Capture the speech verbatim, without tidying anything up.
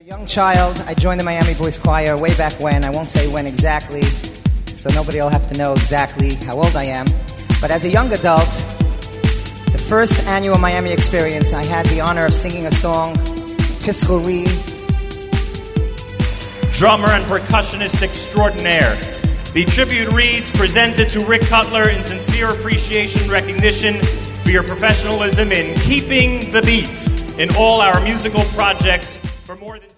Young child, I joined the Miami Boys Choir way back when. I won't say when exactly, so nobody will have to know exactly how old I am. But as a young adult, the first annual Miami experience, I had the honor of singing a song, Pischoli. Drummer and percussionist extraordinaire. The tribute reads, presented to Rick Cutler in sincere appreciation and recognition for your professionalism in keeping the beat in all our musical projects for more than